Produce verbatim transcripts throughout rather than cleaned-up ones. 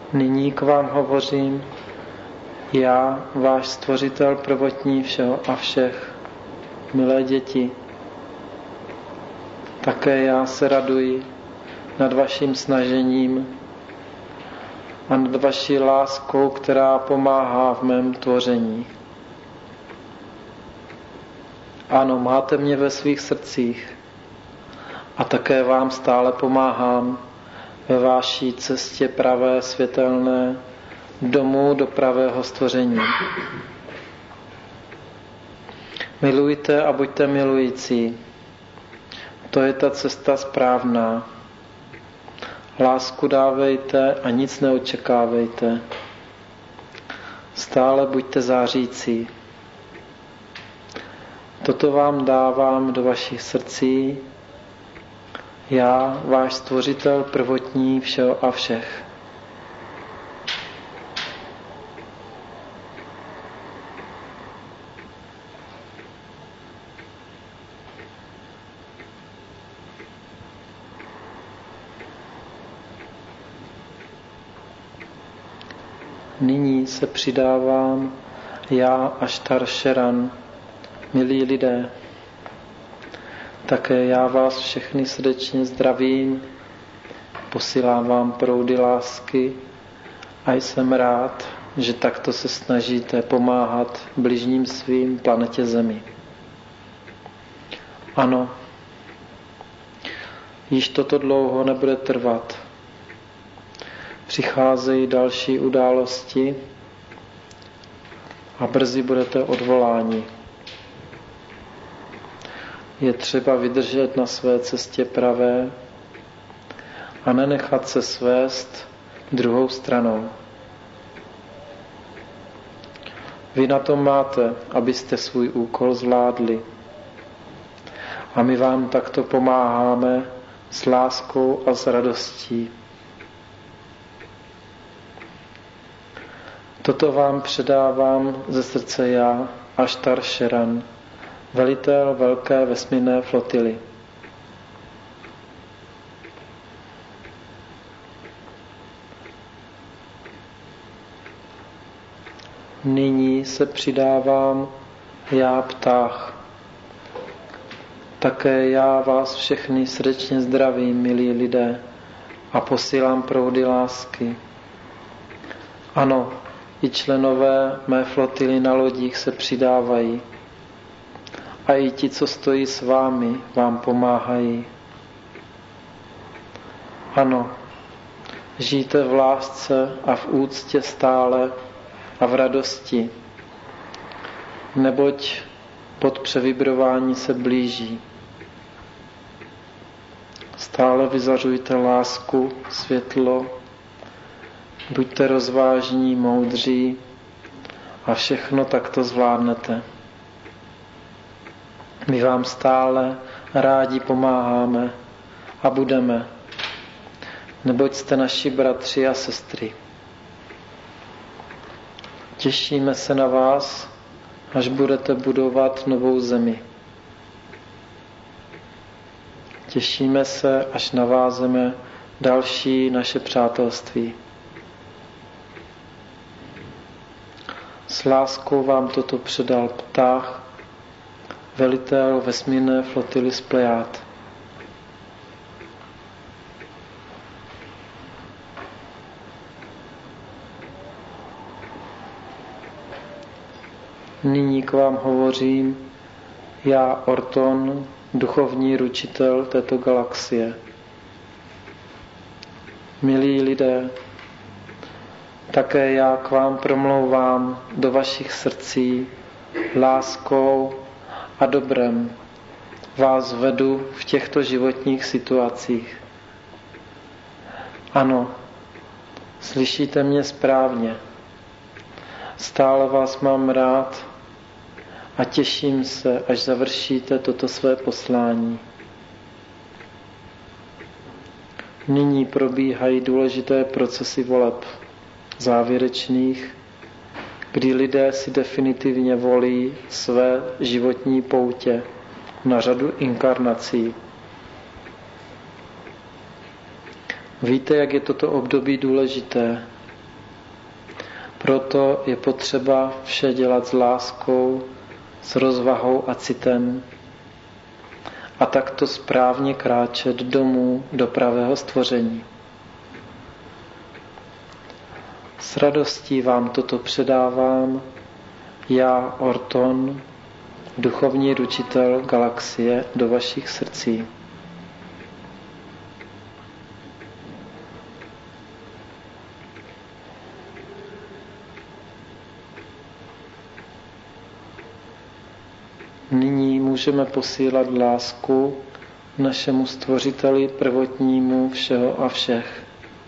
Nyní k vám hovořím, já, váš Stvořitel prvotní všeho a všech, milé děti. Také já se raduji nad vaším snažením a nad vaší láskou, která pomáhá v mém tvoření. Ano, máte mě ve svých srdcích a také vám stále pomáhám ve vaší cestě pravé, světelné, domů do pravého stvoření. Milujte a buďte milující. To je ta cesta správná. Lásku dávejte a nic neočekávejte. Stále buďte zářící. Toto vám dávám do vašich srdcí, já, váš Stvořitel prvotní všeho a všech. Nyní se přidávám já Aštar Šeran, milí lidé. Také já vás všechny srdečně zdravím, posílám vám proudy lásky a jsem rád, že takto se snažíte pomáhat bližním svým planetě Zemi. Ano, již toto dlouho nebude trvat. Přicházejí další události a brzy budete odvoláni. Je třeba vydržet na své cestě pravé a nenechat se svést druhou stranou. Vy na to máte, abyste svůj úkol zvládli. A my vám takto pomáháme s láskou a s radostí. Toto vám předávám ze srdce já, Aštar Šeran, velitel velké vesmírné flotily. Nyní se přidávám já, ptách. Také já vás všechny srdečně zdravím, milí lidé, a posílám proudy lásky. Ano, i členové mé flotily na lodích se přidávají. A i ti, co stojí s vámi, vám pomáhají. Ano, žijte v lásce a v úctě stále a v radosti, neboť pod převibrování se blíží. Stále vyzařujte lásku, světlo, buďte rozvážní, moudří a všechno takto zvládnete. My vám stále rádi pomáháme a budeme, neboť jste naši bratři a sestry. Těšíme se na vás, až budete budovat novou zemi. Těšíme se, až navázeme další naše přátelství. S láskou vám toto předal ptách, velitel vesmírné flotily z Plejád. Nyní k vám hovořím já, Orton, duchovní ručitel této galaxie. Milí lidé, také já k vám promlouvám do vašich srdcí láskou a dobrem. Vás vedu v těchto životních situacích. Ano, slyšíte mě správně. Stále vás mám rád a těším se, až završíte toto své poslání. Nyní probíhají důležité procesy voleb závěrečných, kdy lidé si definitivně volí své životní poutě na řadu inkarnací. Víte, jak je toto období důležité Proto je potřeba vše dělat s láskou, s rozvahou a citem a takto správně kráčet domů do pravého stvoření. S radostí vám toto předávám, já, Orton, duchovní ručitel galaxie, do vašich srdcí. Nyní můžeme posílat lásku našemu stvořiteli prvotnímu všeho a všech.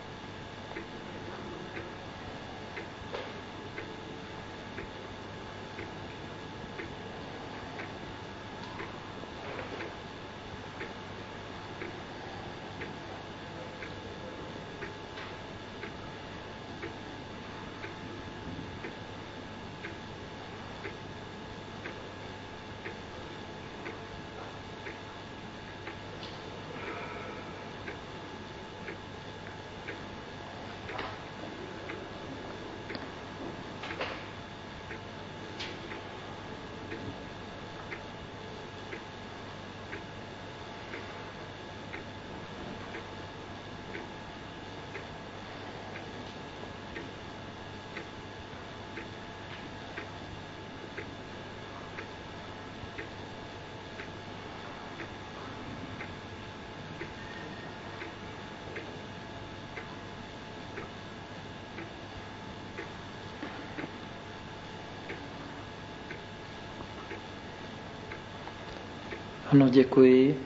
Ano, děkuji.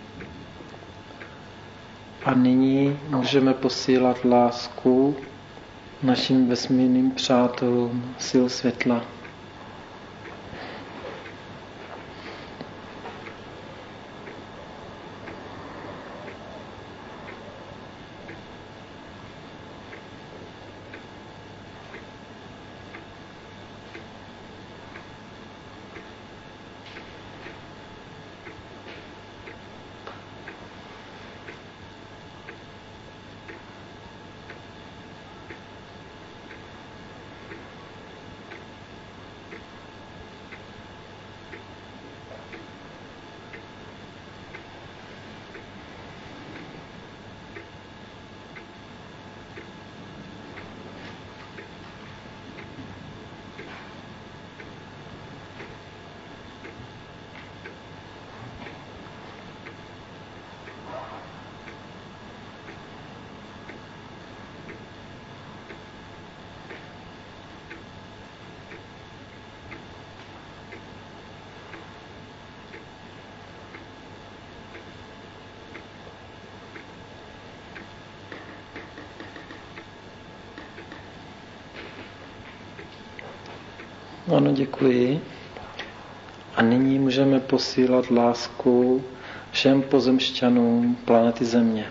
A nyní můžeme posílat lásku našim vesmírným přátelům sil světla. Ano, děkuji. A nyní můžeme posílat lásku všem pozemšťanům planety Země.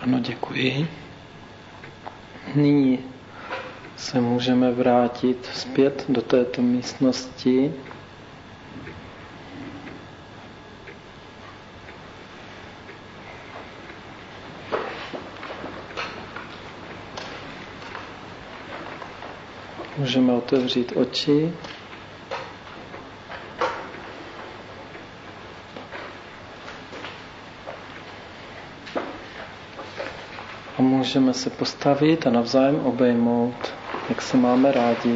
Ano, děkuji. Nyní se můžeme vrátit zpět do této místnosti. Můžeme otevřít oči. A můžeme se postavit a navzájem obejmout, jak se máme rádi.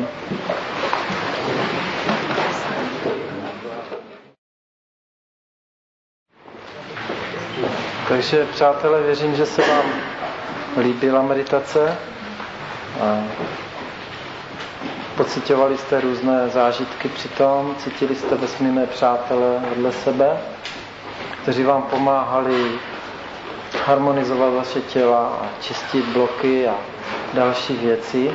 Takže, přátelé, věřím, že se vám líbila meditace. A pociťovali jste různé zážitky při tom, cítili jste vesmírné přátelé vedle sebe, kteří vám pomáhali harmonizovat vaše těla a čistit bloky a další věci.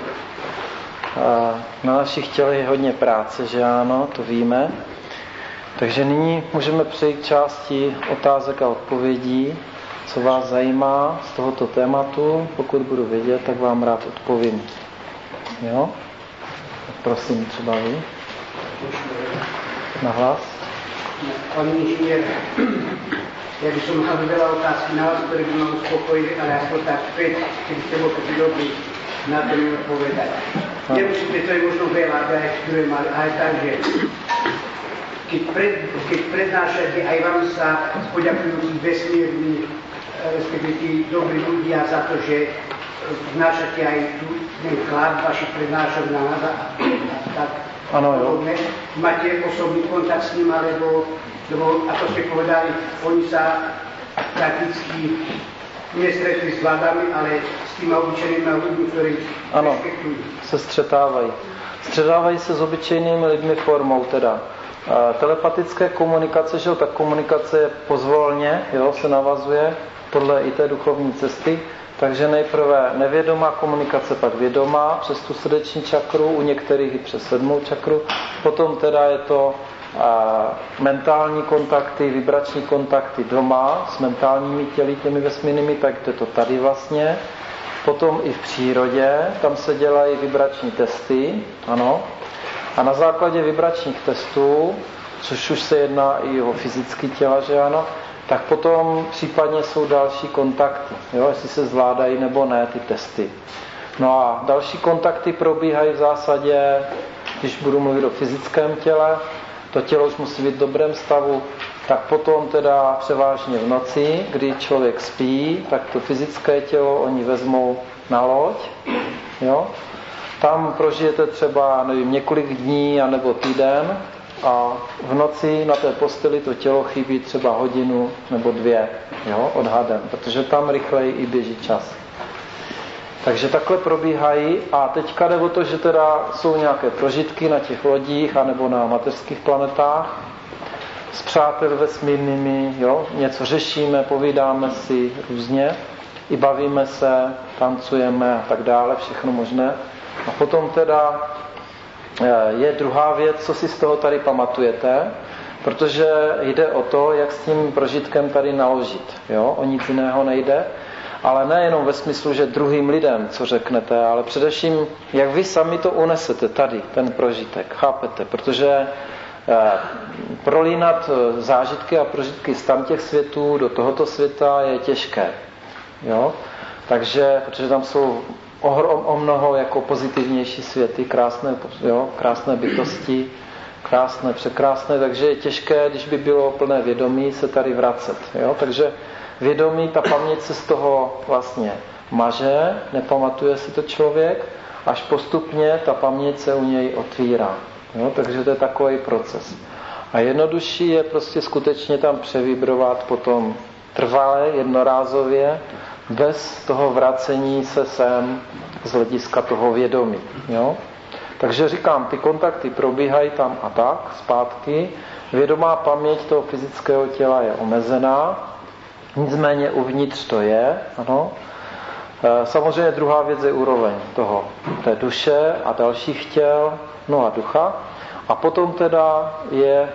A na našich tělech je hodně práce, že ano, to víme. Takže nyní můžeme přejít k části otázek a odpovědí, co vás zajímá z tohoto tématu. Pokud budu vědět, tak vám rád odpovím. Jo? Tak prosím, třeba vy. Nahlas. Pani inžinier, ja by som mal veľa otázky na vás, ktoré by ma uspokojili, ale aspoň tak päť, keby ste bol taký dobrý na to mi odpovedať. Nemusíte, to je možno veľa, aj druhé mali, ale tak, že keď, pred, keď prednášate, aj vám sa poďakujú tí vesmírni, respektíve tí dobrí ľudia za to, že vnášate aj tu ten vklad vašich prednášok na nás a tak. Ano, jo. Máte osobný kontakt s ním, alebo, lebo, ako ste povedali, oni sa prakticky nestretli s vládami, ale s tými obyčejnými ľuďmi, ktorí ano, respektujú. se střetávají. Střetávají se s obyčejnými lidmi formou teda. E, telepatické komunikace, že jo, tak komunikace je pozvolně, jo, se navazuje podle i té duchovní cesty. Takže nejprve nevědomá komunikace, pak vědomá přes tu srdeční čakru, u některých i přes sedmou čakru. Potom teda je to a, mentální kontakty, vibrační kontakty doma s mentálními těly, těmi vesmírnými, tak je to tady vlastně. Potom i v přírodě, tam se dělají vibrační testy, ano. A na základě vibračních testů, což už se jedná i o fyzické těla, že ano, tak potom případně jsou další kontakty, jo, jestli se zvládají nebo ne ty testy. No a další kontakty probíhají v zásadě, když budu mluvit o fyzickém těle, to tělo už musí být v dobrém stavu, tak potom teda převážně v noci, kdy člověk spí, tak to fyzické tělo oni vezmou na loď, jo. Tam prožijete třeba, nevím, několik dní anebo týden, a v noci na té posteli to tělo chybí třeba hodinu nebo dvě, jo, odhadem, protože tam rychleji i běží čas. Takže takhle probíhají a teďka jde o to, že teda jsou nějaké prožitky na těch lodích anebo na mateřských planetách s přáteli vesmírnými, jo, něco řešíme, povídáme si různě, i bavíme se, tancujeme a tak dále, všechno možné. A potom teda je druhá věc, co si z toho tady pamatujete, protože jde o to, jak s tím prožitkem tady naložit. Jo? O nic jiného nejde, ale nejenom ve smyslu, že druhým lidem, co řeknete, ale především, jak vy sami to unesete tady, ten prožitek, chápete? Protože eh, prolínat zážitky a prožitky z tamtěch světů do tohoto světa je těžké. Jo? Takže, protože tam jsou o, o mnoho jako pozitivnější světy, krásné, jo, krásné bytosti, krásné, překrásné, takže je těžké, když by bylo plné vědomí, se tady vracet. Jo? Takže vědomí, ta paměť se z toho vlastně maže, nepamatuje si to člověk, až postupně ta paměť se u něj otvírá. Jo? Takže to je takový proces. A jednodušší je prostě skutečně tam převibrovat potom trvale, jednorázově, bez toho vracení se sem z hlediska toho vědomí. Jo? Takže říkám, ty kontakty probíhají tam a tak, zpátky. Vědomá paměť toho fyzického těla je omezená, nicméně uvnitř to je. Ano. Samozřejmě druhá věc je úroveň toho, té duše a dalších těl, no a ducha. A potom teda je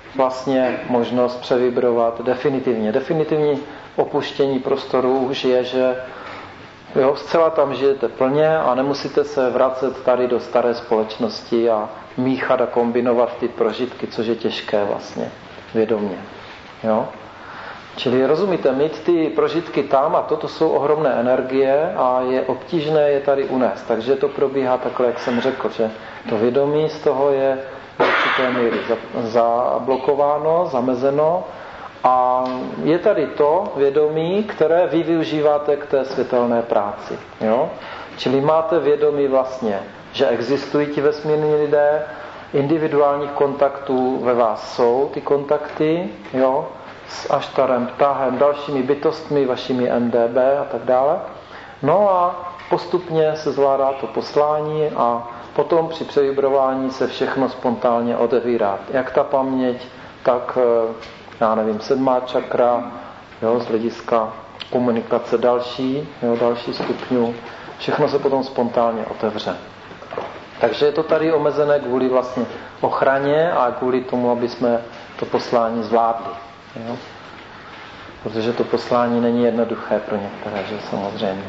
vlastně možnost převibrovat definitivně. Definitivní opuštění prostoru už je, že jo, zcela tam žijete plně a nemusíte se vracet tady do staré společnosti a míchat a kombinovat ty prožitky, což je těžké vlastně, vědomě. Jo? Čili rozumíte, mít ty prožitky tam a toto jsou ohromné energie a je obtížné je tady unést. Takže to probíhá takhle, jak jsem řekl, že to vědomí z toho je v určité míry zablokováno, zamezeno a je tady to vědomí, které vy využíváte k té světelné práci. Jo? Čili máte vědomí vlastně, že existují ti vesmírní lidé, individuálních kontaktů ve vás jsou ty kontakty, jo? S Aštarem, Ptahem, dalšími bytostmi, vašimi N D B a tak dále. No a postupně se zvládá to poslání a potom při převibrování se všechno spontánně otevírá. Jak ta paměť, tak, já nevím, sedmá čakra, jo, z hlediska komunikace další, jo, další stupňů. Všechno se potom spontánně otevře. Takže je to tady omezené kvůli vlastně ochraně a kvůli tomu, aby jsme to poslání zvládli. Jo? Protože to poslání není jednoduché pro některé, že samozřejmě.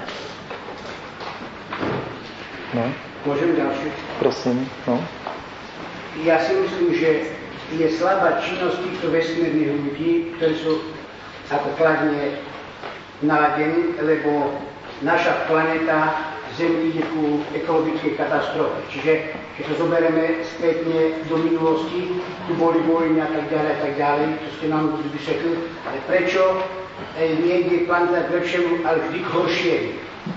No. Můžeme další? Prosím. No. Já si myslím, že je slabá činnost těchto vesmírných lidí, kteří jsou jako kladně naladěni, lebo naša planeta Zem ide ku ekologickej katastrofe. Čiže, keď to zoberieme spätne do minulosti, tu boli vojny a tak ďalej a tak ďalej, to ste nám vysvetlili, ale prečo niekde planeta k lepšiemu, ale vždy k horšiemu?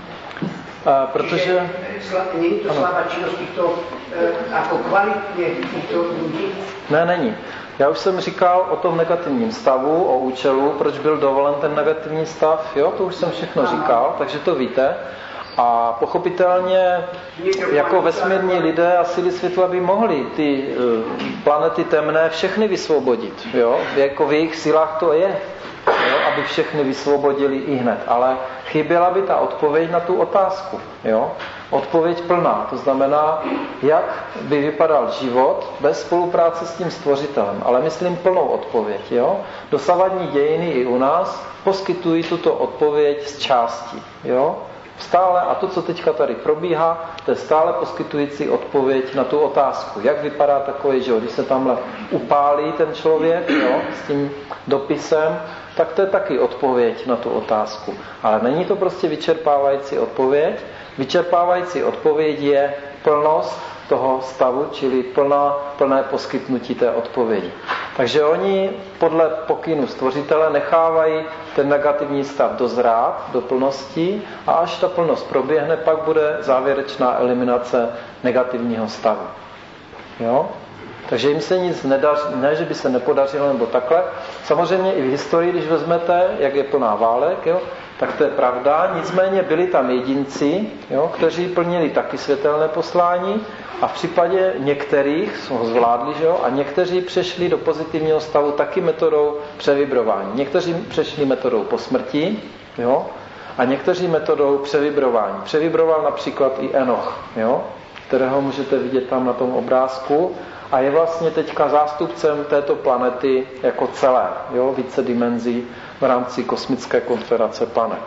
A protože... Není to slabá činnost týchto, ako kvalitně týchto ľudí? Ne, není. Já už jsem říkal o tom negativním stavu, o účelu, proč byl dovolen ten negativní stav, jo, to už jsem všechno říkal, takže to víte. A pochopitelně jako vesmírní lidé a síly světla by mohli ty planety temné všechny vysvobodit. Jo? Jako v jejich silách to je, jo? Aby všechny vysvobodili i hned. Ale chyběla by ta odpověď na tu otázku. Jo? Odpověď plná. To znamená, jak by vypadal život bez spolupráce s tím stvořitelem. Ale myslím plnou odpověď. Jo? Dosavadní dějiny i u nás poskytují tuto odpověď z části. Jo? Stále, a to, co teďka tady probíhá, to je stále poskytující odpověď na tu otázku. Jak vypadá takový život? Když se tamhle upálí ten člověk, jo, s tím dopisem, tak to je taky odpověď na tu otázku. Ale není to prostě vyčerpávající odpověď. Vyčerpávající odpověď je plnost toho stavu, čili plná, plné poskytnutí té odpovědi. Takže oni podle pokynu stvořitele nechávají ten negativní stav dozrát do plnosti a až ta plnost proběhne, pak bude závěrečná eliminace negativního stavu. Jo? Takže jim se nic nedaří, ne, že by se nepodařilo nebo takhle. Samozřejmě i v historii, když vezmete, jak je plná válek, jo, tak to je pravda. Nicméně byli tam jedinci, jo, kteří plnili taky světelné poslání a v případě některých ho zvládli, že jo, a někteří přešli do pozitivního stavu taky metodou převibrování. Někteří přešli metodou po smrti, jo, a někteří metodou převibrování. Převibroval například i Enoch, jo, kterého můžete vidět tam na tom obrázku. A je vlastně teďka zástupcem této planety jako celé, jo, více dimenzí v rámci kosmické konfederace planet.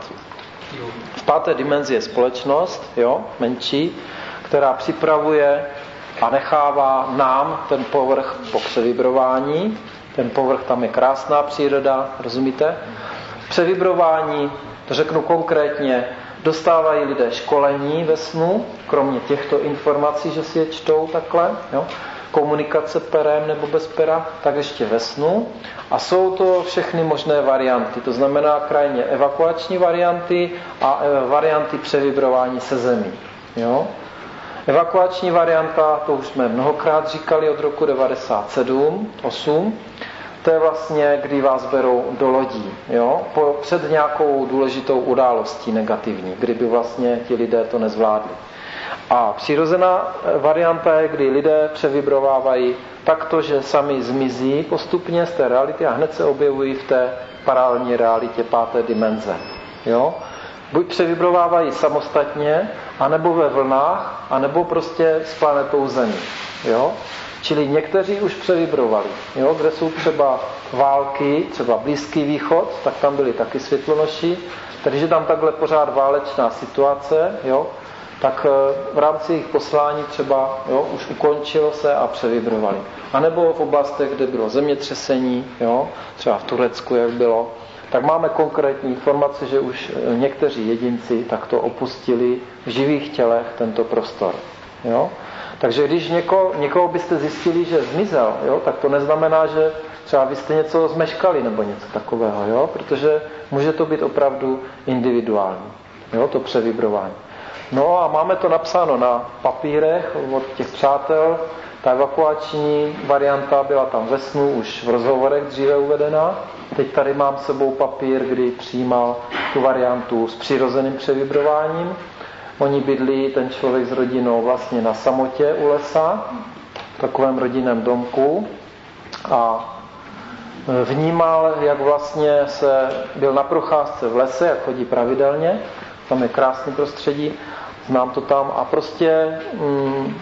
V páté dimenzi je společnost, jo, menší, která připravuje a nechává nám ten povrch po převibrování. Ten povrch, tam je krásná příroda, rozumíte? Převibrování, to řeknu konkrétně, dostávají lidé školení ve snu, kromě těchto informací, že si je čtou takhle, jo, komunikace perem nebo bez pera, tak ještě ve snu. A jsou to všechny možné varianty, to znamená krajně evakuační varianty a varianty převibrování se zemí. Jo? Evakuační varianta, to už jsme mnohokrát říkali od roku devadesát sedm osm, to je vlastně, kdy vás berou do lodí, jo? Po, před nějakou důležitou událostí negativní, kdyby vlastně ti lidé to nezvládli. A přirozená varianta je, kdy lidé převibrovávají takto, že sami zmizí postupně z té reality a hned se objevují v té paralelní realitě páté dimenze. Jo? Buď převibrovávají samostatně, anebo ve vlnách, anebo prostě s planetou Zemi. Jo? Čili někteří už převibrovali, jo, kde jsou třeba války, třeba Blízký východ, tak tam byli taky světlonoši, takže tam takhle pořád válečná situace, jo, tak v rámci jejich poslání třeba jo, už ukončilo se a převibrovali. A nebo v oblastech, kde bylo zemětřesení, jo, třeba v Turecku, jak bylo, tak máme konkrétní informace, že už někteří jedinci takto opustili v živých tělech tento prostor. Jo. Takže když někoho, někoho byste zjistili, že zmizel, jo, tak to neznamená, že třeba vy jste něco zmeškali nebo něco takového, jo, protože může to být opravdu individuální, jo, to převibrování. No a máme to napsáno na papírech od těch přátel. Ta evakuační varianta byla tam ve snu, už v rozhovorech dříve uvedená. Teď tady mám s sebou papír, kdy přijímal tu variantu s přirozeným převibrováním. Oni bydlí, ten člověk s rodinou, vlastně na samotě u lesa, v takovém rodinném domku, a vnímal, jak vlastně se byl na procházce v lese, jak chodí pravidelně, tam je krásný prostředí, znám to tam, a prostě mm,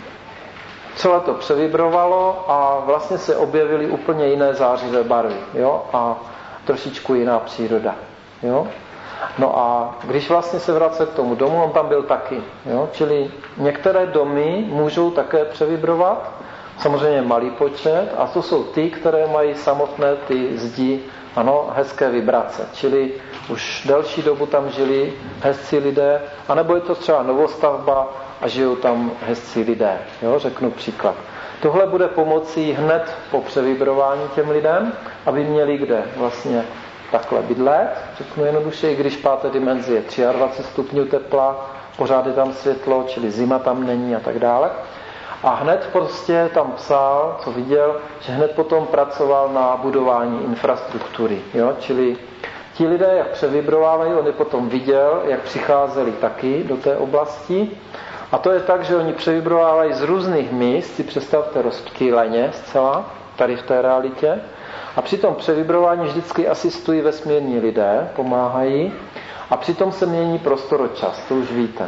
celé to převibrovalo a vlastně se objevily úplně jiné zářivé barvy, jo, a trošičku jiná příroda, jo. No a když vlastně se vracel k tomu domu, on tam byl taky, jo, čili některé domy můžou také převibrovat, samozřejmě malý počet, a to jsou ty, které mají samotné ty zdi, ano, hezké vibrace, čili už delší dobu tam žili hezcí lidé, anebo je to třeba novostavba a žijou tam hezcí lidé, jo, řeknu příklad. Tohle bude pomocí hned po převibrování těm lidem, aby měli kde vlastně takhle bydlet, řeknu jednoduše, i když páté dimenzi je dvacet tři stupňů tepla, pořád je tam světlo, čili zima tam není a tak dále. A hned prostě tam psal, co viděl, že hned potom pracoval na budování infrastruktury, jo, čili ti lidé, jak převibrovávají, on je potom viděl, jak přicházeli taky do té oblasti. A to je tak, že oni převibrovávají z různých míst, si představte rozptýleně zcela, tady v té realitě. A při tom převibrování vždycky asistují vesmírní lidé, pomáhají. A přitom se mění prostoročas, to už víte.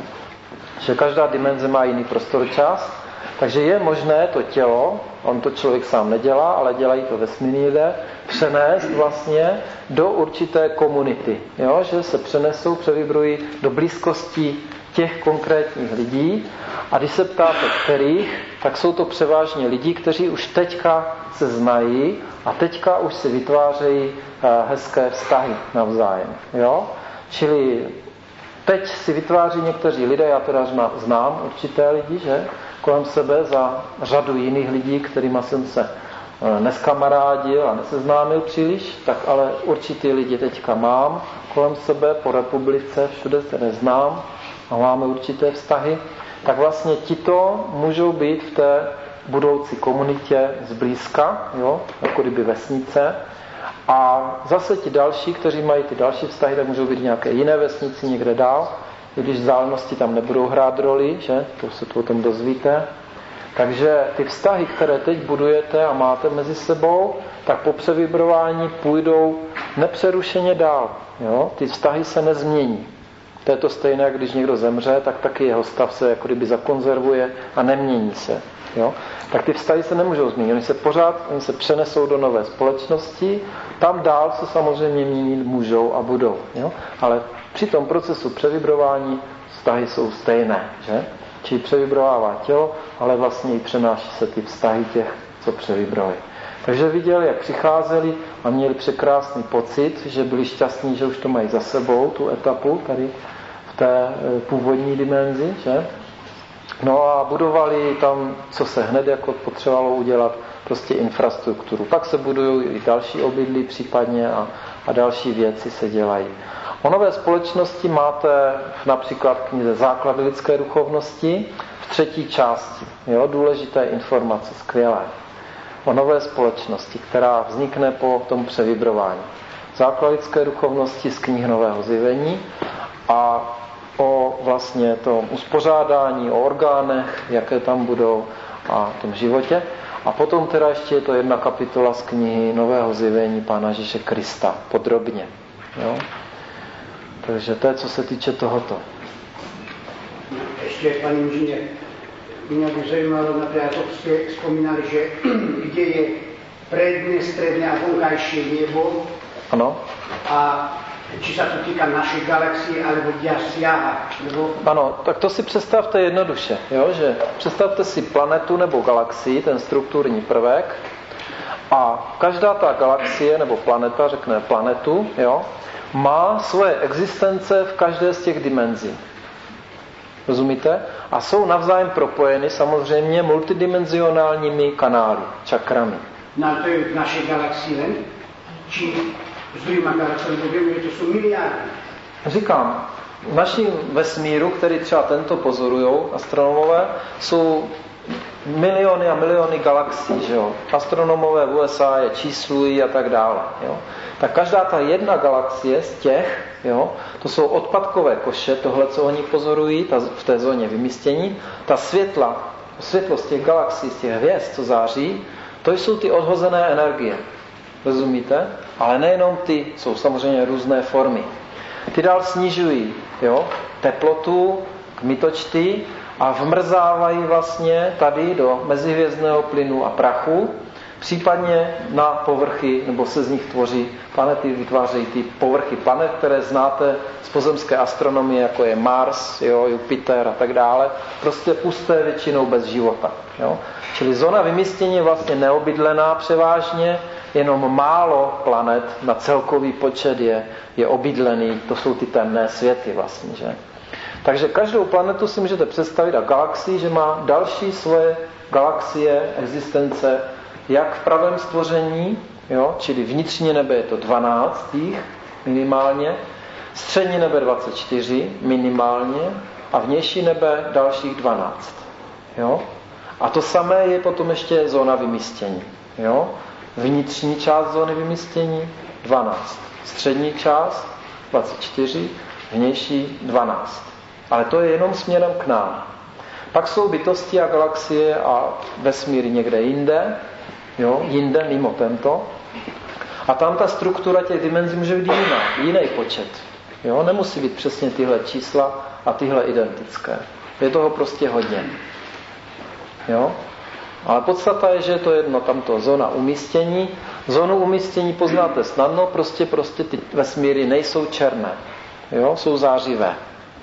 Že každá dimenze má jiný prostoročas. Takže je možné to tělo, on to člověk sám nedělá, ale dělají to vesmírní lidé, přenést vlastně do určité komunity. Jo? Že se přenesou, převibrují do blízkosti těch konkrétních lidí. A když se ptáte kterých, tak jsou to převážně lidi, kteří už teďka se znají a teďka už si vytvářejí hezké vztahy navzájem. Jo? Čili teď si vytváří někteří lidé, já teda znám určité lidi, že kolem sebe za řadu jiných lidí, kterýma jsem se neskamarádil a neseznámil příliš, tak ale určitý lidi teďka mám kolem sebe po republice, všude se neznám a máme určité vztahy, tak vlastně tito můžou být v té budoucí komunitě zblízka, jo, jako kdyby vesnice. A zase ti další, kteří mají ty další vztahy, tak můžou být nějaké jiné vesnici někde dál, i když vzdálenosti tam nebudou hrát roli, že? To se tu o tom dozvíte. Takže ty vztahy, které teď budujete a máte mezi sebou, tak po převibrování půjdou nepřerušeně dál. Jo? Ty vztahy se nezmění. To je to stejné, když někdo zemře, tak taky jeho stav se jako kdyby zakonzervuje a nemění se. Jo? Tak ty vztahy se nemůžou změnit. Oni se pořád, oni se přenesou do nové společnosti, tam dál se samozřejmě měnit můžou a budou. Jo? Ale při tom procesu převibrování vztahy jsou stejné. Že? Čili převibrovává tělo, ale vlastně i přenáší se ty vztahy těch, co převibrovali. Takže viděl, jak přicházeli a měli překrásný pocit, že byli šťastní, že už to mají za sebou, tu etapu tady v té původní dimenzi. Že? No a budovali tam, co se hned jako potřebovalo udělat, prostě infrastrukturu. Pak se budují i další obydlí případně a, a další věci se dělají. O nové společnosti máte například v knize Základy lidské duchovnosti v třetí části. Jo, důležité informace, skvělé. O nové společnosti, která vznikne po tom převibrování. Základy lidské duchovnosti z knih Nového zjevení a o vlastně tom uspořádání, o orgánech, jaké tam budou a tom životě. A potom teda ještě je to jedna kapitola z knihy Nového zjevení Pána Ježíše Krista, podrobně. Jo? Takže to je, co se týče tohoto. Ještě, paní inženýr, mě by zajímalo, například, to jste vzpomínali, že kde je predné, středné a vonkajší nebo. Ano. A či se to týká naší galaxie, alebo kde siaha, nebo... Ano, tak to si představte jednoduše, jo? Že představte si planetu nebo galaxii, ten strukturní prvek, a každá ta galaxie nebo planeta, řekne planetu, jo, má svoje existence v každé z těch dimenzí. Rozumíte? A jsou navzájem propojeny samozřejmě multidimenzionálními kanály, čakrami. No to je v naší galaxii len? Či s druhýma galaxiemi, že to jsou miliardy? Říkám, v našem vesmíru, který třeba tento pozorujou astronomové, jsou miliony a miliony galaxií, že jo. Astronomové v U S A je číslují a tak dále, jo. Tak každá ta jedna galaxie z těch, jo, to jsou odpadkové koše, tohle, co oni pozorují, ta, v té zóně vymístění, ta světla, světlo z těch galaxií, z těch hvězd, co září, to jsou ty odhozené energie. Rozumíte? Ale nejenom ty, jsou samozřejmě různé formy. Ty dál snižují, jo, teplotu, kmitočty, a vmrzávají vlastně tady do mezihvězdného plynu a prachu, případně na povrchy, nebo se z nich tvoří planety, vytvářejí ty povrchy planet, které znáte z pozemské astronomie, jako je Mars, jo, Jupiter a tak dále, prostě pusté, většinou bez života. Jo. Čili zóna vymístění je vlastně neobydlená převážně, jenom málo planet na celkový počet je, je obydlený, to jsou ty temné světy vlastně, že? Takže každou planetu si můžete představit a galaxii, že má další svoje galaxie, existence, jak v pravém stvoření, jo, čili vnitřní nebe je to dvanáct jich minimálně, střední nebe dvacet čtyři minimálně a vnější nebe dalších dvanáct. Jo? A to samé je potom ještě zóna vymístění. Jo? Vnitřní část zóny vymístění dvanáct, střední část dvacet čtyři, vnější dvanáct. Ale to je jenom směrem k nám. Pak jsou bytosti a galaxie a vesmír někde jinde, jo, jinde mimo tento. A tam ta struktura těch dimenzí může být jiná, jiný počet. Jo, nemusí být přesně tyhle čísla a tyhle identické. Je toho prostě hodně. Jo? Ale podstata je, že je to jedno, tamto zóna umístění. Zónu umístění poznáte snadno, prostě, prostě ty vesmíry nejsou černé. Jo? Jsou zářivé.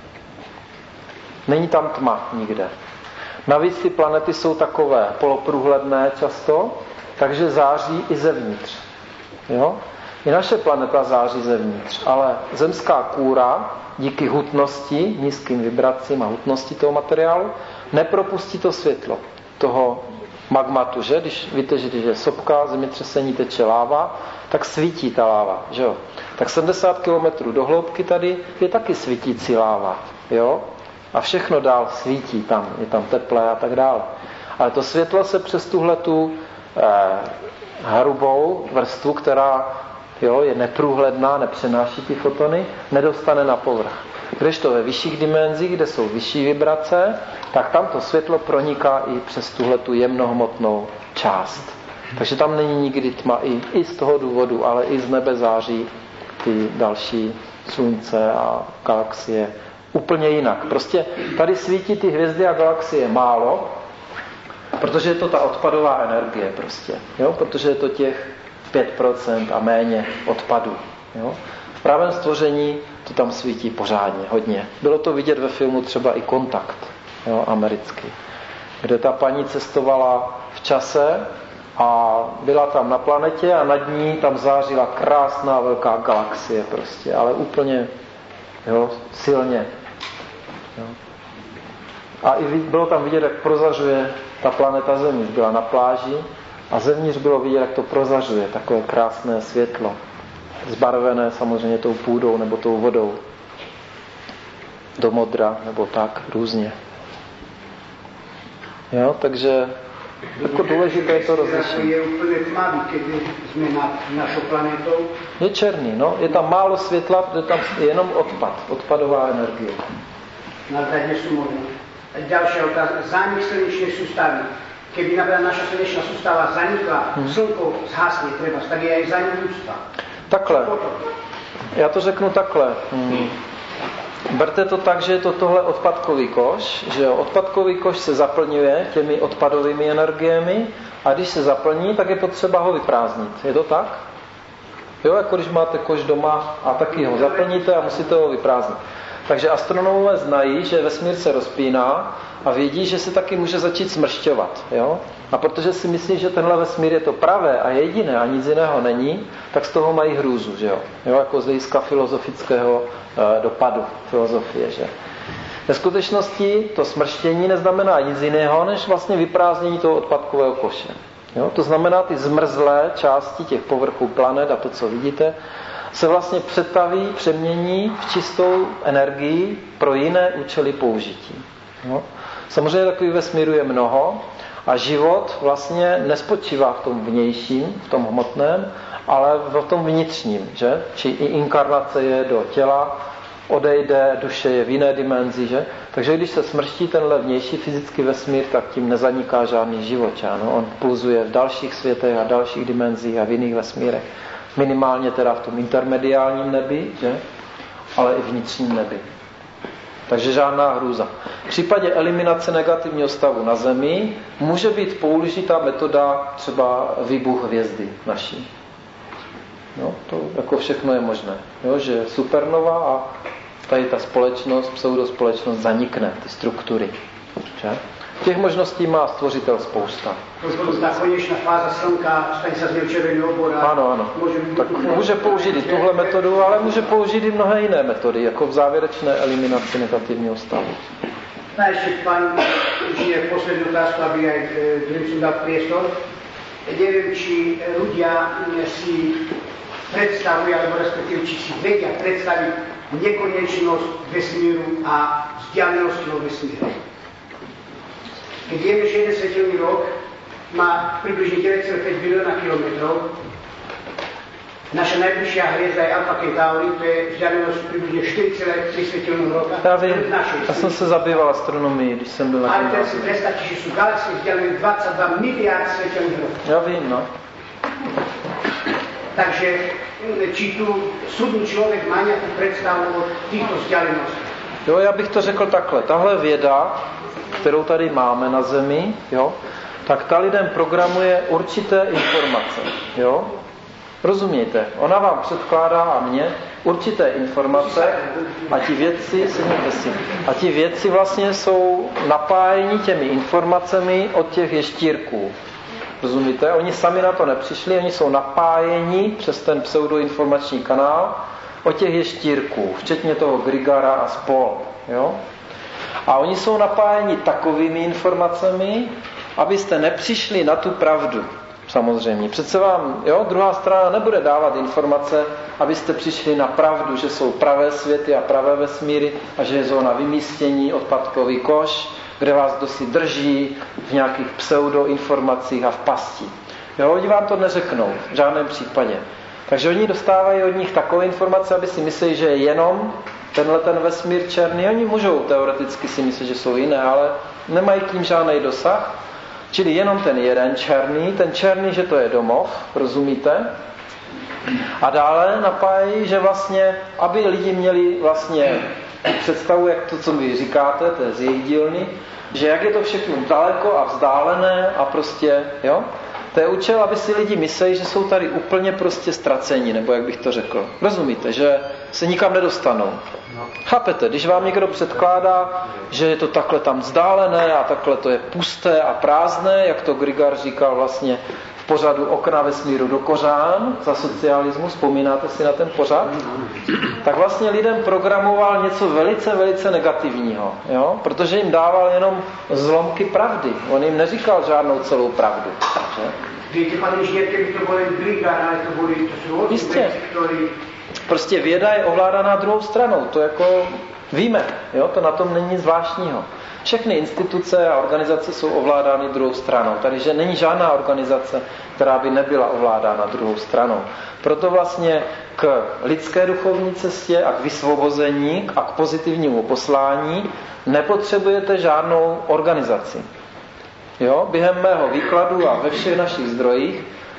Není tam tma nikde. Navíc ty planety jsou takové poloprůhledné často, takže září i zevnitř. Jo? I naše planeta září zevnitř, ale zemská kůra díky hutnosti, nízkým vibracím a hutnosti toho materiálu, nepropustí to světlo toho magmatu, že? Když víte, že když je sopka, zemětřesení, teče láva, tak svítí ta láva, že jo? Tak sedmdesát kilometrů do hloubky tady je taky svítící láva, jo? A všechno dál svítí tam, je tam teplé a tak dále. Ale to světlo se přes tuhletu eh, hrubou vrstvu, která jo, je neprůhledná, nepřenáší ty fotony, nedostane na povrch. Kdežto ve vyšších dimenzích, kde jsou vyšší vibrace, tak tam to světlo proniká i přes tuhletu jemnohmotnou část. Takže tam není nikdy tma i, i z toho důvodu, ale i z nebe září ty další slunce a galaxie úplně jinak. Prostě tady svítí ty hvězdy a galaxie málo, protože je to ta odpadová energie prostě, jo? Protože je to těch pět procent a méně odpadů. Jo? V pravém stvoření to tam svítí pořádně, hodně. Bylo to vidět ve filmu třeba i Kontakt, jo, americký, kde ta paní cestovala v čase a byla tam na planetě a nad ní tam zářila krásná velká galaxie prostě, ale úplně jo, silně. Jo. A i bylo tam vidět, jak prozařuje ta planeta Země. Byla na pláži a zevnitř bylo vidět, jak to prozařuje, takové krásné světlo. Zbarvené samozřejmě tou půdou nebo tou vodou. Do modra nebo tak, různě. Jo, takže jako důležité je to rozlišení. Je úplně tmavý, když jsme nad našou planetou. Je černý, no. Je tam málo světla, protože tam je jenom odpad, odpadová energie. Na zadně jsou možné. Další otázka. Zánik slunečné soustavy. Keby například naša slunečná soustava zanikla, hmm. slunko zhasne třeba, tak je i zánik ľudstva. Takhle. Já to řeknu takhle. Hmm. Berte to tak, že je to tohle odpadkový koš, že jo, odpadkový koš se zaplňuje těmi odpadovými energiemi a když se zaplní, tak je potřeba ho vyprázdnit. Je to tak? Jo, jako když máte koš doma a taky ho zaplníte a musíte ho vyprázdnit. Takže astronomové znají, že vesmír se rozpíná a vědí, že se taky může začít smršťovat. Jo? A protože si myslí, že tenhle vesmír je to pravé a jediné a nic jiného není, tak z toho mají hrůzu, že jo? Jo, jako z hlediska filozofického e, dopadu filozofie. Že? Ve skutečnosti to smrštění neznamená nic jiného, než vlastně vyprázdnění toho odpadkového koše. Jo? To znamená, ty zmrzlé části těch povrchů planet a to, co vidíte, se vlastně přetaví, přemění v čistou energii pro jiné účely použití. Jo? Samozřejmě takových vesmíru je mnoho a život vlastně nespočívá v tom vnějším, v tom hmotném, ale v tom vnitřním. Že? Či i inkarnace je do těla, odejde, duše je v jiné dimenzi. Že? Takže když se smrští tenhle vnější fyzický vesmír, tak tím nezaniká žádný život. Ano? On pulzuje v dalších světech a dalších dimenzích a v jiných vesmírech. Minimálně teda v tom intermediálním nebi, že? Ale i vnitřním nebi. Takže žádná hrůza. V případě eliminace negativního stavu na Zemi může být použitá metoda třeba výbuch hvězdy naší. No, to jako všechno je možné. Jo, že supernova a tady ta společnost, pseudospolečnost zanikne, ty struktury. Že? Těch možností má stvořitel spousta. Ta konečná fáza slnka, stane se z něho červený obor. Ano, ano. Může, tak může použít i tuhle metodu, ale může použít i mnohé jiné metody, jako v závěrečné eliminaci negativního stavu. A ještě pan, už je poslední otázka, aby aj druhým som dal priestor. Neviem, či ľudia si predstavujú, alebo respektíve, či si vedia predstaviť nekonečnosť vesmíru a vzdialenosti od vesmíru. Keď vieme, že jeden svetelný rok má približne deväť celá päť bilióna kilometrov, naša najbližšia hviezda je Alpha Centauri, to je vzdialenosť približne štyri celé tri svetelného roka. Já vím, já jsem se zabýval astronomií, když jsem byl na gymnáziu. Ale teď si predstavte, že sú galaxie vzdialené dvadsaťdva miliárd svetelných rokov. Já vím, no. Takže či tu súdny človek má nejakú predstavu o týchto vzdialeností? Jo, já bych to řekl takhle. Tahle věda, kterou tady máme na Zemi, jo, tak ta lidem programuje určité informace. Jo? Rozumějte? Ona vám předkládá a mně určité informace a ti vědci, si, a ti vědci vlastně jsou napájeni těmi informacemi od těch ještírků. Rozumíte? Oni sami na to nepřišli, oni jsou napájeni přes ten pseudoinformační kanál od těch ještírků, včetně toho Grigara a spol. Jo? A oni jsou napájeni takovými informacemi, abyste nepřišli na tu pravdu. Samozřejmě. Přece vám, jo, druhá strana nebude dávat informace, abyste přišli na pravdu, že jsou pravé světy a pravé vesmíry a že je zóna vymístění, odpadkový koš, kde vás dosud drží v nějakých pseudoinformacích a v pasti. Jo, oni vám to neřeknou v žádném případě. Takže oni dostávají od nich takové informace, aby si mysleli, že je jenom tenhle ten vesmír černý. Oni můžou teoreticky si myslet, že jsou jiné, ale nemají k ním žádný dosah. Čili jenom ten jeden černý, ten černý, že to je domov, rozumíte? A dále napájí, že vlastně, aby lidi měli vlastně představu, jak to, co vy říkáte, to je z jejich dílny, že jak je to všechno daleko a vzdálené a prostě, jo? To je účel, aby si lidi mysleli, že jsou tady úplně prostě ztraceni, nebo jak bych to řekl. Rozumíte, že se nikam nedostanou. Chápete, když vám někdo předkládá, že je to takhle tam vzdálené a takhle to je pusté a prázdné, jak to Grigar říkal vlastně v pořadu Okna vesmíru do kořán za socialismu, vzpomínáte si na ten pořad? Tak vlastně lidem programoval něco velice, velice negativního, jo? Protože jim dával jenom zlomky pravdy. On jim neříkal žádnou celou pravdu. Že? Víte, pane inženýr, kdyby to byly Grigar, ale to byly to jsou věci, které... Prostě věda je ovládaná druhou stranou, to jako víme, jo? To na tom není nic zvláštního. Všechny instituce a organizace jsou ovládány druhou stranou. Tady že není žádná organizace, která by nebyla ovládána druhou stranou. Proto vlastně k lidské duchovní cestě a k vysvobození a k pozitivnímu poslání nepotřebujete žádnou organizaci. Jo? Během mého výkladu a ve všech našich zdrojích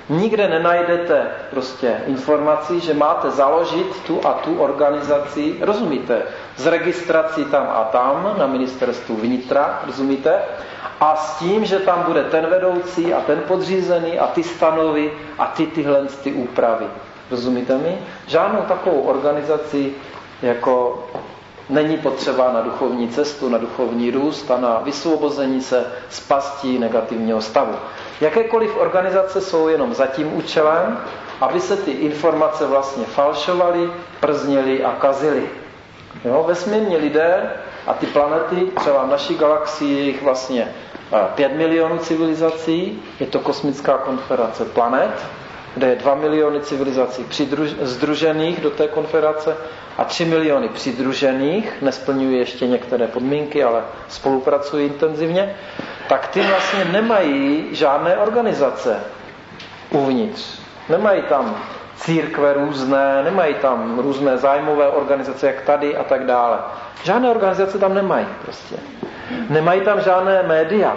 Nikde nenajdete prostě informaci, že máte založit tu a tu organizaci, rozumíte, s registrací tam a tam na ministerstvu vnitra, rozumíte, a s tím, že tam bude ten vedoucí a ten podřízený a ty stanovy a ty tyhle ty úpravy. Rozumíte mi? Žádnou takovou organizaci jako není potřeba na duchovní cestu, na duchovní růst a na vysvobození se z pastí negativního stavu. Jakékoliv organizace jsou jenom za tím účelem, aby se ty informace vlastně falšovaly, prznily a kazily. Jo? Vesmírní lidé a ty planety, třeba v naší galaxii je jich vlastně pět milionů civilizací, je to kosmická konfederace planet, kde je dva miliony civilizací přidruž, združených do té konfederace a tři miliony přidružených, nesplňují ještě některé podmínky, ale spolupracují intenzivně, tak ty vlastně nemají žádné organizace uvnitř. Nemají tam církve různé, nemají tam různé zájmové organizace, jak tady a tak dále. Žádné organizace tam nemají prostě. Nemají tam žádné média,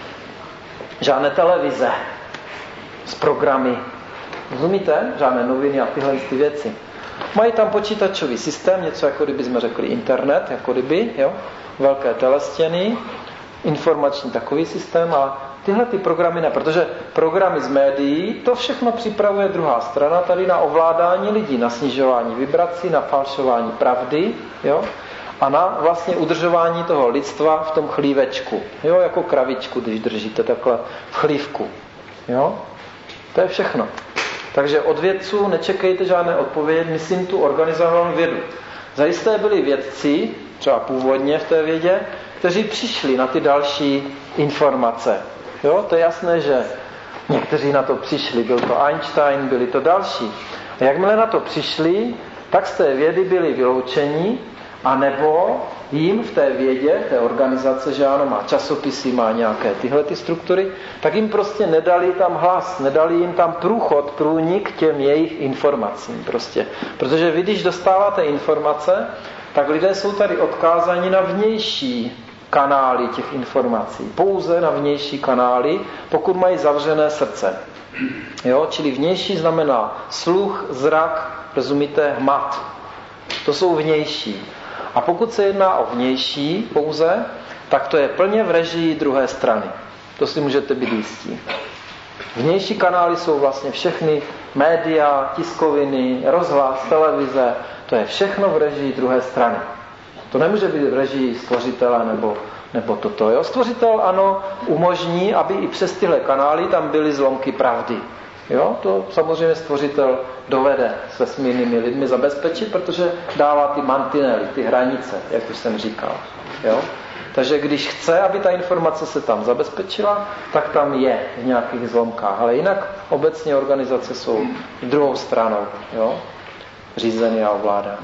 žádné televize s programy. Rozumíte? Žádné noviny a tyhle ty věci. Mají tam počítačový systém, něco jako kdyby jsme řekli internet, jako kdyby, jo? Velké telestěny, informační takový systém, ale tyhle ty programy ne, protože programy z médií, to všechno připravuje druhá strana tady na ovládání lidí, na snižování vibrací, na falšování pravdy, jo? A na vlastně udržování toho lidstva v tom chlívečku, jo? Jako kravičku, když držíte takhle v chlívku. Jo? To je všechno. Takže od vědců nečekejte žádné odpovědi, myslím tu organizovanou vědu. Zajisté byli vědci, třeba původně v té vědě, kteří přišli na ty další informace. Jo, to je jasné, že někteří na to přišli, byl to Einstein, byli to další. A jakmile na to přišli, tak z té vědy byli vyloučeni, anebo jim v té vědě, té organizace, že ano, má časopisy, má nějaké tyhle ty struktury, tak jim prostě nedali tam hlas, nedali jim tam průchod, průnik těm jejich informacím prostě. Protože vy, když dostáváte informace, tak lidé jsou tady odkázáni na vnější kanály těch informací. Pouze na vnější kanály, pokud mají zavřené srdce. Jo? Čili vnější znamená sluch, zrak, rozumíte, hmat. To jsou vnější. A pokud se jedná o vnější pouze, tak to je plně v režii druhé strany. To si můžete být jistí. Vnější kanály jsou vlastně všechny média, tiskoviny, rozhlas, televize. To je všechno v režii druhé strany. To nemůže být v režii stvořitele nebo, nebo toto. Jo? Stvořitel ano, umožní, aby i přes tyhle kanály tam byly zlomky pravdy. Jo? To samozřejmě stvořitel dovede se smírnými lidmi zabezpečit, protože dává ty mantinely, ty hranice, jak už jsem říkal. Jo? Takže když chce, aby ta informace se tam zabezpečila, tak tam je v nějakých zlomkách. Ale jinak obecně organizace jsou druhou stranou, jo? Řízeny a ovládány.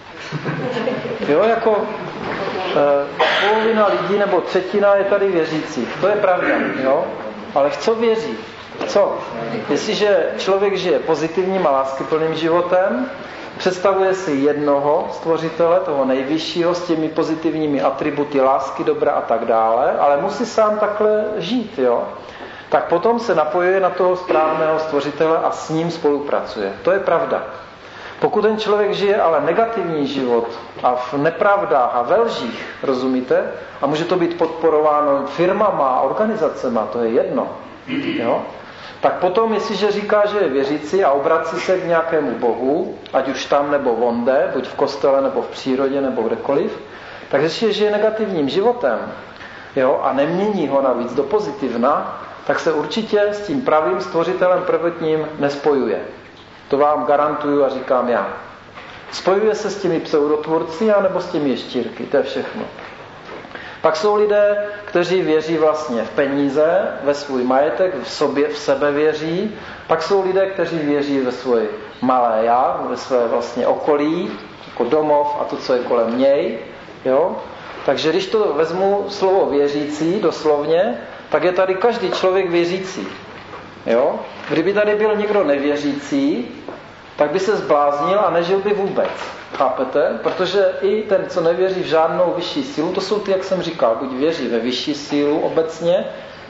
Jo, jako e, polovina lidí nebo třetina je tady věřících. To je pravda, jo? Ale co věří? Co? Jestliže člověk žije pozitivním a láskyplným životem, představuje si jednoho stvořitele, toho nejvyššího, s těmi pozitivními atributy lásky, dobra a tak dále, ale musí sám takhle žít, jo? Tak potom se napojuje na toho správného stvořitele a s ním spolupracuje. To je pravda. Pokud ten člověk žije ale negativní život a v nepravdách a ve lžích, rozumíte? A může to být podporováno firmama a organizacema, to je jedno, jo? Tak potom, jestliže říká, že je věřící a obrací se k nějakému bohu, ať už tam nebo vonde, buď v kostele nebo v přírodě nebo kdekoliv, tak jestliže žije negativním životem, jo, a nemění ho navíc do pozitivna, tak se určitě s tím pravým stvořitelem prvotním nespojuje. To vám garantuju a říkám já. Spojuje se s těmi pseudotvůrci anebo s těmi ještěrky, to je všechno. Pak jsou lidé, kteří věří vlastně v peníze, ve svůj majetek, v sobě, v sebe věří. Pak jsou lidé, kteří věří ve svoje malé já, ve své vlastně okolí, jako domov a to, co je kolem něj. Jo? Takže když to vezmu slovo věřící doslovně, tak je tady každý člověk věřící. Jo? Kdyby tady byl někdo nevěřící, tak by se zbláznil a nežil by vůbec. Chápete? Protože i ten, co nevěří v žádnou vyšší sílu, to jsou ty, jak jsem říkal, buď věří ve vyšší sílu obecně,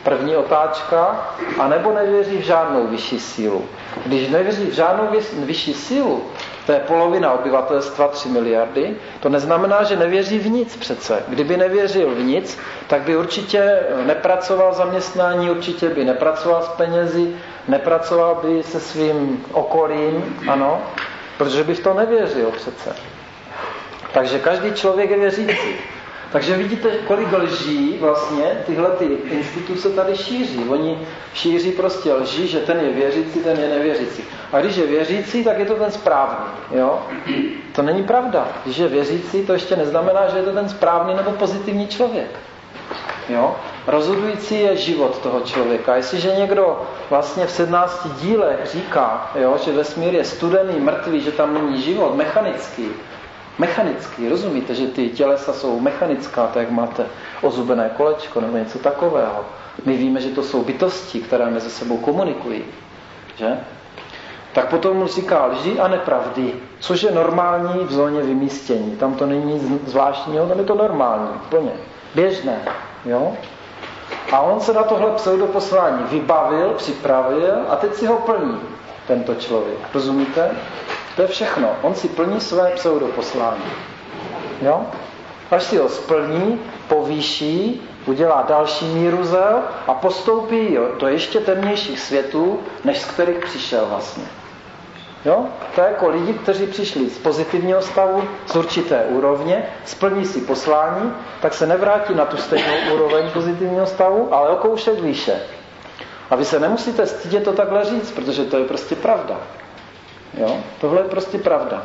První otáčka, anebo nevěří v žádnou vyšší sílu. Když nevěří v žádnou vyšší sílu, to je polovina obyvatelstva, tři miliardy, to neznamená, že nevěří v nic přece. Kdyby nevěřil v nic, tak by určitě nepracoval v zaměstnání, určitě by nepracoval s penězi, nepracoval by se svým okolím, ano, protože by v to nevěřil přece. Takže každý člověk je věřící. Takže vidíte, kolik lží vlastně tyhle ty instituce tady šíří. Oni šíří prostě lži, že ten je věřící, ten je nevěřící. A když je věřící, tak je to ten správný. Jo? To není pravda. Když je věřící, to ještě neznamená, že je to ten správný nebo pozitivní člověk. Jo? Rozhodující je život toho člověka. Jestliže někdo vlastně v sedmnácti dílech říká, jo, že vesmír je studený, mrtvý, že tam není život, mechanický, Mechanický, rozumíte, že ty tělesa jsou mechanická, tak jak máte ozubené kolečko nebo něco takového. My víme, že to jsou bytosti, které mezi sebou komunikují. Že? Tak potom říká lži a nepravdy, což je normální v zóně vymístění. Tam to není zvláštního, tam je to normální, plně, běžné. Jo? A on se na tohle pseudoposlání vybavil, připravil a teď si ho plní, tento člověk. Rozumíte? To je všechno. On si plní své pseudoposlání. Jo? Až si ho splní, povýší, udělá další míru zel a postoupí do ještě temnějších světů, než z kterých přišel vlastně. Jo? To je jako lidi, kteří přišli z pozitivního stavu, z určité úrovně, splní si poslání, tak se nevrátí na tu stejnou úroveň pozitivního stavu, ale o kousek výše. A vy se nemusíte stydět to takhle říct, protože to je prostě pravda. Jo? Tohle je prostě pravda.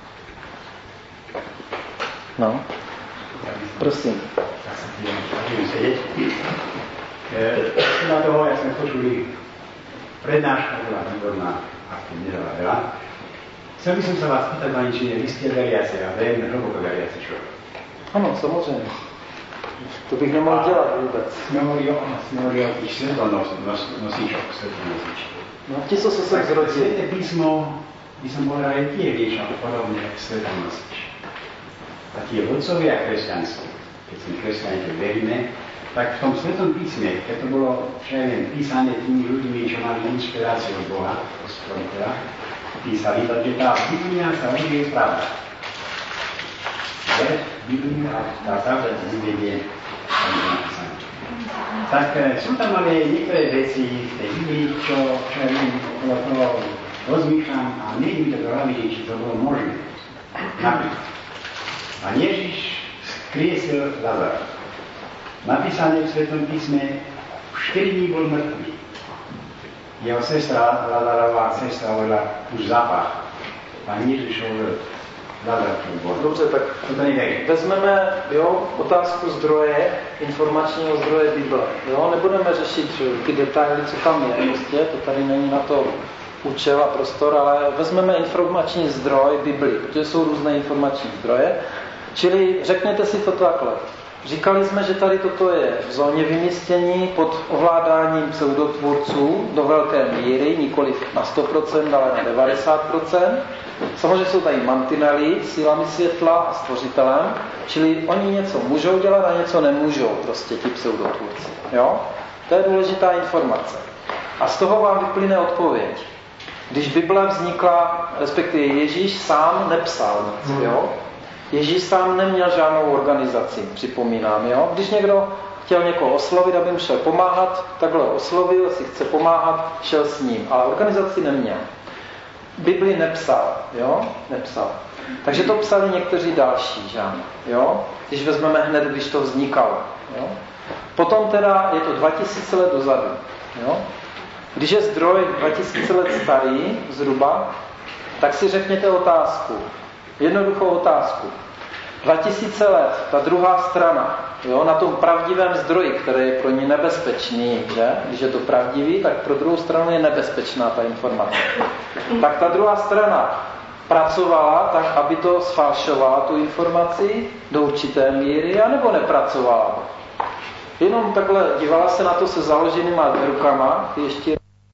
No. Prosím. Na toho, jak jsme počuli, prednáška byla výborná, aspoň nedala veľa. Chcel by som sa vás pýtať, pani, či vy ste veriaci a veľmi hlboko veriaci človek. Ano, samozřejmě. To bych nemohl dělat vůbec. Jsme hovorili o, jsme hovorili o tých svetonosičoch, svetonosičoch. No, ti, co se sem zrodili. Sväté písmo, by som povedal, je tiež niečo podobne ako svetonosič. A tie vodcovia kresťanstvo, keď sme kresťani, keď veríme, tak v tom Svetom písme, keď to bolo, čo ja viem, písané tými ľuďmi, čo mali inšpiráciu od Boha, teda, písali, takže tá Biblia sa odvie pravda. Ver Bibliu a tá pravda to vyvedie, tam je napísané. Tak sú tam ale niektoré veci v tej Biblii, čo, čo ja viem, okolo toho rozmýšľam a nejde mi to do hlavy, či to bolo možné. Napríklad. A Ježiš skriesil Lazara. Napísané v Svetom písme, štyri dní bol mŕtvý. Jeho sestra, Lazarová sestra, hovorila, už zapách. Pán Ježiš hovoril, Lazar čo bol. Dobře, tak vezmeme jo, otázku zdroje, informačního zdroje Bible. Jo? Nebudeme řešit ty detaily, co tam je. Prostě, to tady není na to účel a prostor, ale vezmeme informační zdroj Bibli, protože jsou různé informační zdroje. Čili řekněte si to takhle. Říkali jsme, že tady toto je v zóně vymístění pod ovládáním pseudotvůrců do velké míry, nikoliv na sto procent, ale na devadesát procent. Samozřejmě jsou tady mantinely, sílami světla a stvořitelem, čili oni něco můžou dělat a něco nemůžou, prostě ti pseudotvůrci. Jo? To je důležitá informace. A z toho vám vyplyne odpověď. Když Bible vznikla, respektive Ježíš sám nepsal nic, jo? Ježíš sám neměl žádnou organizaci, připomínám, jo? Když někdo chtěl někoho oslovit, aby mu šel pomáhat, takhle oslovil, si chce pomáhat, šel s ním, ale organizaci neměl. Bibli nepsal, jo? Nepsal. Takže to psali někteří další, že? Jo? Když vezmeme hned, když to vznikalo, jo? Potom teda je to dva tisíce let dozadu, jo? Když je zdroj dva tisíce let starý, zhruba, tak si řekněte otázku. Jednoduchou otázku. dva tisíce let, ta druhá strana, jo, na tom pravdivém zdroji, který je pro ní nebezpečný, že? Když je to pravdivý, tak pro druhou stranu je nebezpečná ta informace. Tak ta druhá strana pracovala tak, aby to sfalšovala tu informaci do určité míry, anebo nepracovala. Jenom takhle dívala se na to se založenýma rukama, ještě